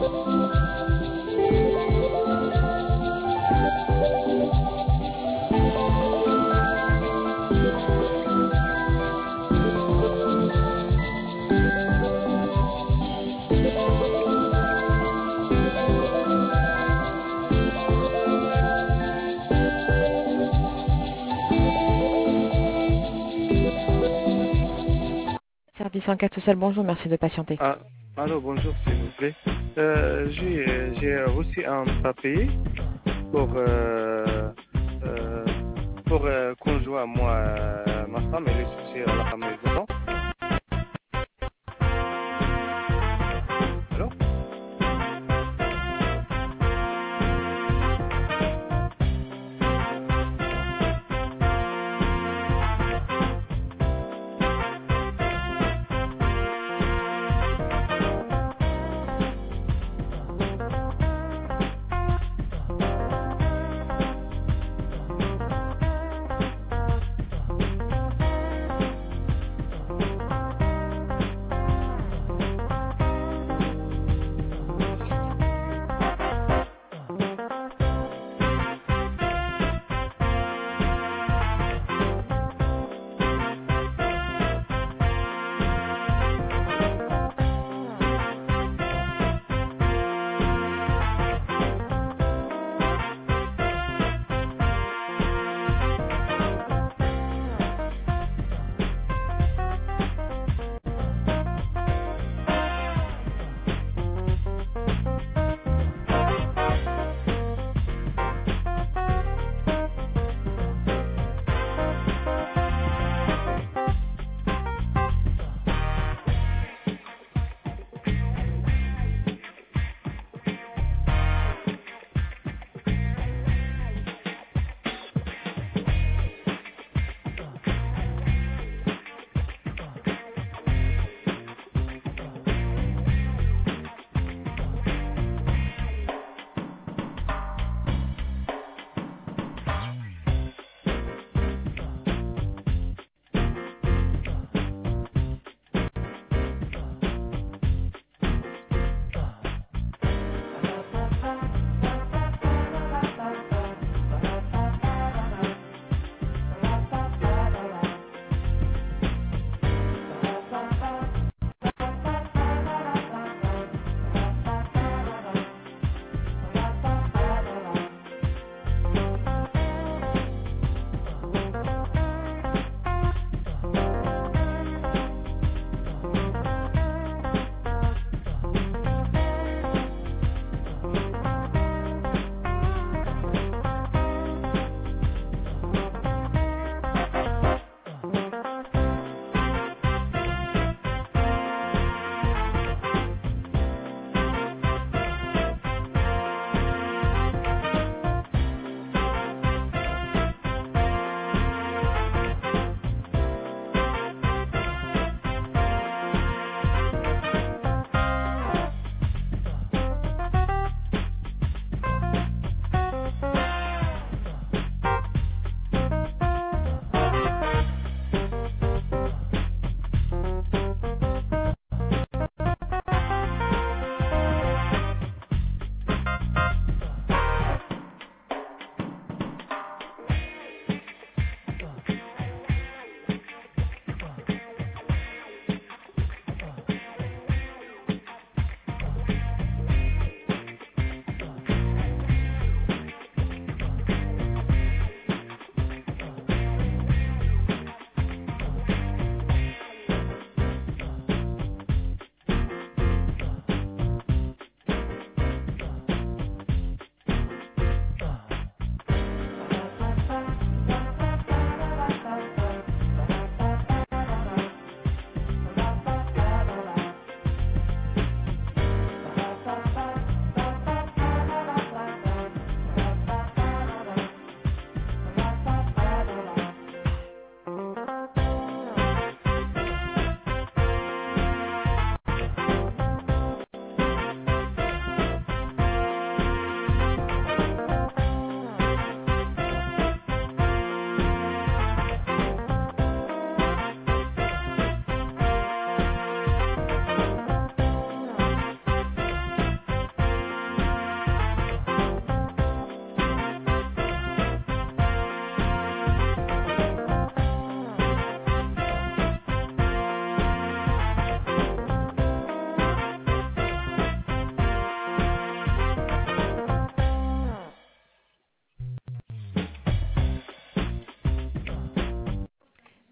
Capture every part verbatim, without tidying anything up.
Service enquête sociale, bonjour, merci de patienter. Ah, allô, bonjour, s'il vous plaît. Euh, j'ai, j'ai reçu un papier pour, euh, euh, pour euh, conjoint, moi, euh, ma femme, elle est sortie à la maison. Allô?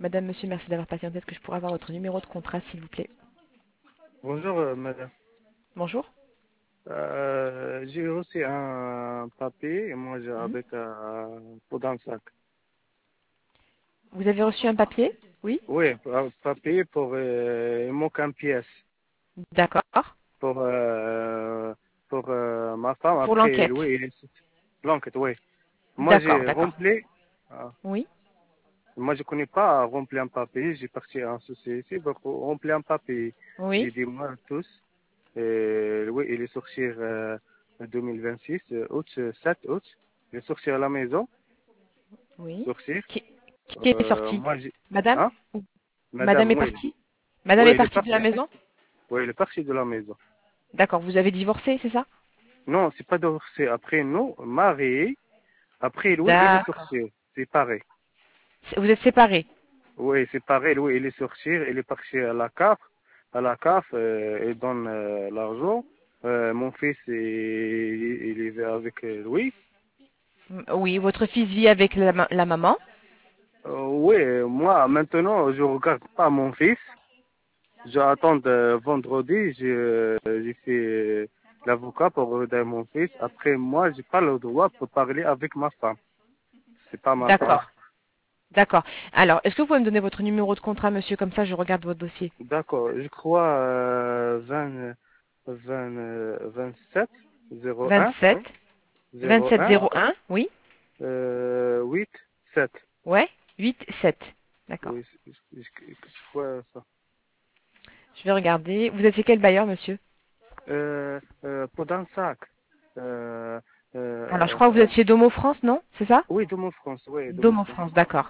Madame, monsieur, merci d'avoir patienté. Est-ce que je pourrais avoir votre numéro de contrat, s'il vous plaît? Bonjour, euh, madame. Bonjour. Euh, j'ai reçu un papier et moi Mhm. j'habite à Podansac. Vous avez reçu un papier? Oui. Oui, un papier pour euh, il manque une pièce D'accord. pour euh, pour euh, ma femme. Pour Après, l'enquête. oui, il est l'enquête, oui. Moi D'accord, j'ai d'accord. rempli. ah, Oui. Moi je connais pas remplir un papier. J'ai parti en société pour remplir un papier. Oui. J'ai dit moi tous. Et, oui, il est sorti euh, deux mille vingt-six, euh, août, euh, sept août. Il est sorti à la maison. Oui. Sortir. Qui, qui est Euh, sorti? moi, j'ai... Madame? Hein? Ou- Madame Madame, est oui. partie? Madame Oui, est il est partie de la parti. maison? Oui, il est parti de la maison. D'accord. Vous avez divorcé, c'est ça? Non, c'est pas divorcé. Après, nous, mariés. Après, lui, il est D'accord. sorti. C'est pareil. C'est- Vous êtes séparés? Oui, c'est pareil. Lui, il est sorti. Il est parti à la C A F. À la C A F, euh, il donne euh, l'argent. Euh, mon fils, il, il est avec euh, lui. M- Oui. Votre fils vit avec la, ma- la maman? Euh, oui, moi, maintenant, je regarde pas mon fils. J'attends euh, vendredi, j'ai euh, j'ai fait euh, l'avocat pour regarder mon fils. Après, moi, j'ai pas le droit de parler avec ma femme. C'est pas ma femme. D'accord. D'accord. Alors, est-ce que vous pouvez me donner votre numéro de contrat, monsieur? Comme ça, je regarde votre dossier. D'accord, je crois euh, vingt, vingt, euh, vingt-sept, zéro un, vingt-sept. zéro vingt-sept un, zéro un. Oui. euh, huit, sept. Ouais. huit sept. D'accord. Oui, je, je, je- je crois ça. Je vais regarder. Vous êtes chez quel bailleur, monsieur? Euh, euh, Pendant sac. Euh, Alors, je euh, crois que vous euh, êtes chez Domo France, non? C'est ça? oui, de mon France, oui, de mon Domo France. France, d'accord.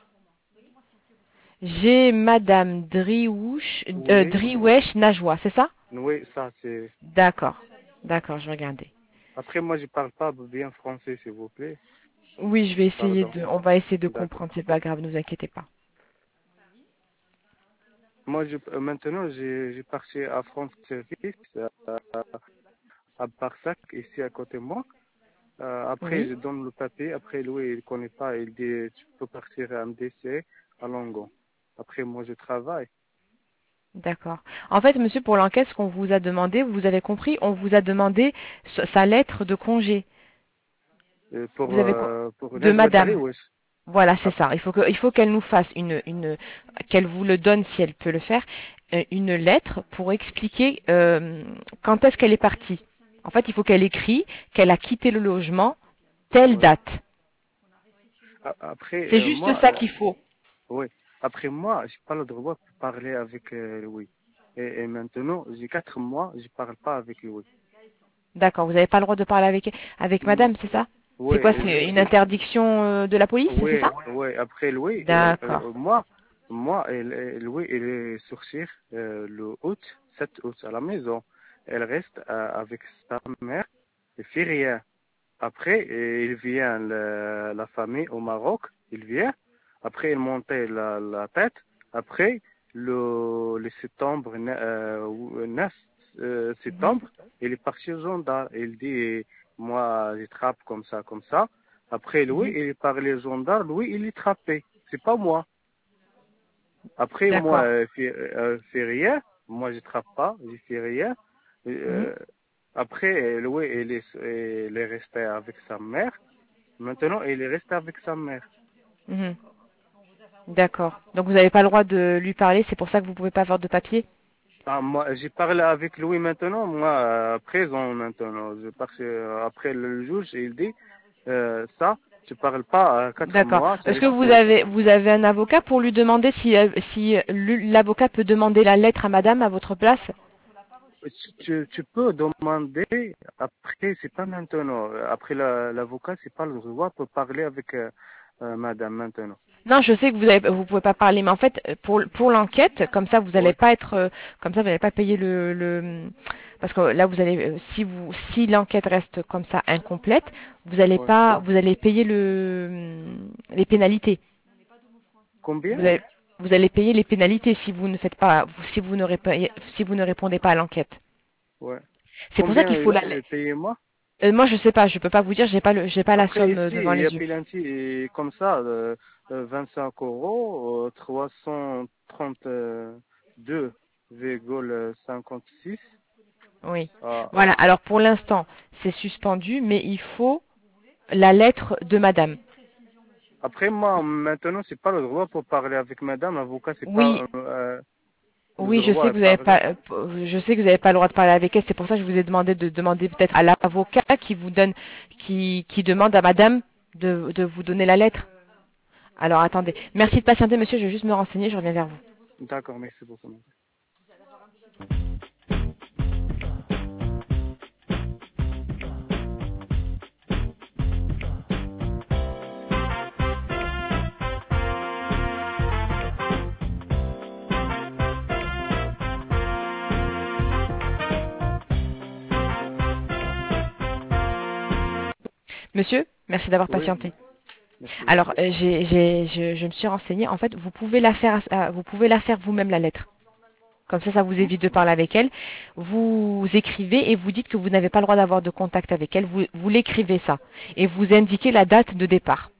J'ai Madame Driouche, euh, Oui, Driouech Najwa, c'est ça? oui, ça c'est. D'accord. D'accord, je vais regarder. Après, moi, je parle pas bien français, s'il vous plaît. Oui, je vais essayer Pardon. de, on va essayer de D'accord. comprendre, c'est pas grave, ne vous inquiétez pas. Moi, je, euh, maintenant, j'ai j'ai parti à France Service, à, à Barsac, ici à côté de moi. Euh, après, Oui, je donne le papier. Après, lui, il connaît pas. Il dit, tu peux partir à M D C, à Langon. Après, moi, je travaille. d'accord. En fait, monsieur, pour l'enquête, ce qu'on vous a demandé, vous avez compris, on vous a demandé sa sa lettre de congé. Euh, pour, Vous avez co- euh, pour de Nedouad madame. Driouech. Voilà, c'est Après, ça. Il faut que, il faut qu'elle nous fasse une, une, qu'elle vous le donne si elle peut le faire, euh, une lettre pour expliquer euh, quand est-ce qu'elle est partie. En fait, il faut qu'elle écrit qu'elle a quitté le logement telle ouais. date. A- Après, C'est euh, juste moi, ça euh, qu'il faut. oui. Après, moi, j'ai pas le droit de parler avec euh, Louis. Et, et maintenant, j'ai quatre mois, je parle pas avec Louis. D'accord. Vous n'avez pas le droit de parler avec, avec Non. madame, c'est ça? C'est Oui, quoi? je, C'est une je- interdiction euh, de la police, c'est oui, ça? oui. Après, Louis, euh, D'accord. euh, moi, moi, elle, elle- Louis, il est sorti euh, le août, sept août à la maison. Elle reste euh, avec sa mère. Il fait rien. Après, euh, il vient le- la famille au Maroc. Il vient. Après, il montait la, la tête. Après, le, le septembre, ne- euh, ou- neuf euh, Mhm. septembre, il est parti au gendarme. Il dit, moi, je trappe comme ça, comme ça. Après, lui, Mhm. il parlait au gendarme. Lui, il est trappé. C'est pas moi. Après, moi, D'accord. euh, fais, euh, fais rien. Moi, je trappe pas. Je fais rien. Mhm. Euh, après, lui, il est, il est resté avec sa mère. Maintenant, il est resté avec sa mère. Mhm. D'accord. Donc vous n'avez pas le droit de lui parler, c'est pour ça que vous pouvez pas avoir de papier? Ah, moi, j'ai parlé avec lui maintenant, moi, à présent maintenant. Je parce que, euh, après le juge, il dit, euh, ça, tu parles pas à quatre D'accord. mois, tu Est-ce que restes. vous avez vous avez un avocat pour lui demander si euh, si lui- l'avocat peut demander la lettre à madame à votre place? Tu, tu, tu peux demander, après, c'est pas maintenant. Après la- l'avocat, c'est pas le droit pour parler avec euh, euh, madame maintenant. Non, je sais que vous avez, vous pouvez pas parler, mais en fait, pour, pour l'enquête, comme ça, vous Oui, n'allez pas être, euh, comme ça, vous n'allez pas payer le, le, parce que là, vous allez, euh, si vous, si l'enquête reste comme ça incomplète, vous allez oui. pas, vous allez payer le, les pénalités. Combien? Vous allez, vous allez payer les pénalités si vous ne faites pas, si vous ne répondez, si vous ne répondez pas à l'enquête. Ouais. C'est pour ça Combien qu'il faut euh, la, j'ai payé moi? Euh, moi, je sais pas, je peux pas vous dire, j'ai pas le, j'ai pas la Après, somme euh, ici, devant il y a les yeux. Pilanti et comme ça, euh, euh, vingt-cinq euros, euh, trois cent trente-deux virgule cinquante-six. Oui. Ah. Voilà. Alors pour l'instant, c'est suspendu, mais il faut la lettre de madame. Après, moi, maintenant, c'est pas le droit pour parler avec madame. Avocat, c'est Oui, pas euh, le oui, je droit sais à que vous avez parler. pas, euh, je sais que vous n'avez pas le droit de parler avec elle. C'est pour ça que je vous ai demandé de demander peut-être à l'avocat qui vous donne, qui, qui demande à madame de, de vous donner la lettre. Alors attendez. Merci de patienter, monsieur. Je vais juste me renseigner. Je reviens vers vous. D'accord, merci beaucoup. Monsieur, merci d'avoir Oui, patienté. merci Alors, beaucoup. euh, j'ai, j'ai, je, je me suis renseignée. En fait, vous pouvez la faire, euh, vous pouvez la faire vous-même la lettre. Comme ça, ça vous évite de parler avec elle. Vous écrivez et vous dites que vous n'avez pas le droit d'avoir de contact avec elle. Vous, vous l'écrivez ça et vous indiquez la date de départ.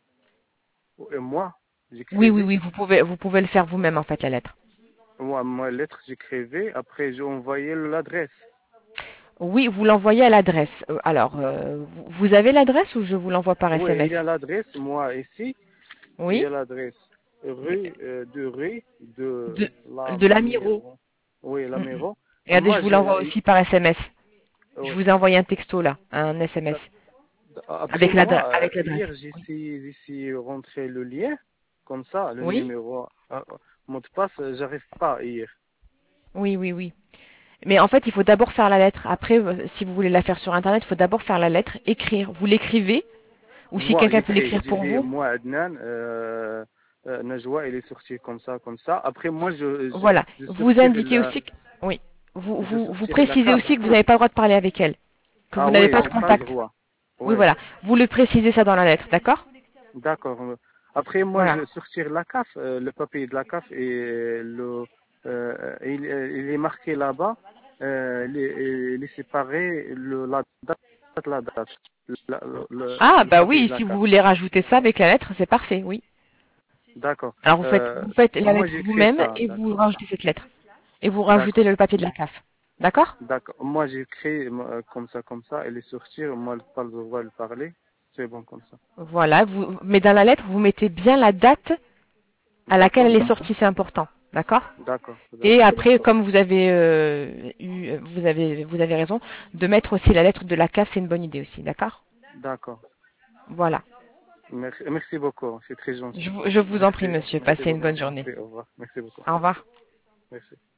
Et moi, Oui, oui, j'écrivais. oui. Vous pouvez, vous pouvez le faire vous-même en fait la lettre. Moi, ma lettre, j'écrivais. Après, j'ai envoyé l'adresse. Oui, vous l'envoyez à l'adresse. Euh, alors, euh, vous vous avez l'adresse ou je vous l'envoie par Oui, il y a S M S? l'adresse, moi, ici. Il y Oui. a l'adresse rue euh, de rue de De, la de l'Amiro. Miro. Oui, la Mm, mm. Miro. Regardez, je Moi, vous l'envoie je, aussi par S M S. Je oui. vous ai envoyé un texto là, un S M S Après avec l'adresse. moi, euh, Avec l'adresse. hier, j'ai Oui. essayé, j'ai essayé de rentrer le lien, comme ça, le Oui. numéro, euh, mot de passe, euh, j'arrive pas hier. Oui, oui, oui. Mais en fait, il faut d'abord faire la lettre. Après, euh, si vous voulez la faire sur Internet, il faut d'abord faire la lettre, écrire. Vous l'écrivez, ou si Moi, quelqu'un peut j'écris, l'écrire j'ai pour dit, vous, moi, Adnan, euh, euh, Najwa, il est sorti comme ça, comme ça. Après, moi, je, je, voilà. je Vous sortir indiquez la, aussi que, oui. Vous, je vous, vous sortir la précisez carte. aussi que vous n'avez pas le droit de parler avec elle, que Ah vous n'avez oui, pas de j'ai pas le contact. droit. Oui, Oui. voilà. Vous le précisez ça dans la lettre, d'accord? D'accord. Après, moi, Voilà. je sortir la C A F, euh, le papier de la C A F et le, euh, il, il est marqué là-bas, euh, il, est, il est séparé le, la date, la date, la- le, le, Ah, le bah papier oui, de la si vous C A F. voulez rajouter ça avec la lettre, c'est parfait, oui. D'accord. Alors vous faites, Euh, vous faites la moi, lettre j'écris vous-même ça. et vous D'accord. rajoutez cette lettre. Et vous rajoutez D'accord. le papier de la C A F. D'accord? D'accord. Moi, j'écris euh, comme ça, comme ça, elle est sortie, moi, pas le droit de le parler. C'est bon comme ça. Voilà. Vous, mais dans la lettre, vous mettez bien la date à laquelle D'accord. elle est sortie, c'est important. D'accord? D'accord. Et D'accord. après, comme vous avez euh, eu, vous avez, vous avez raison, de mettre aussi la lettre de la C A F, c'est une bonne idée aussi. D'accord? D'accord. Voilà. Merci, merci beaucoup. C'est très Je gentil. vous, je vous en prie, Merci. monsieur. Merci Passez une beaucoup. bonne journée. Merci. Au revoir. Merci beaucoup. Au revoir. Merci.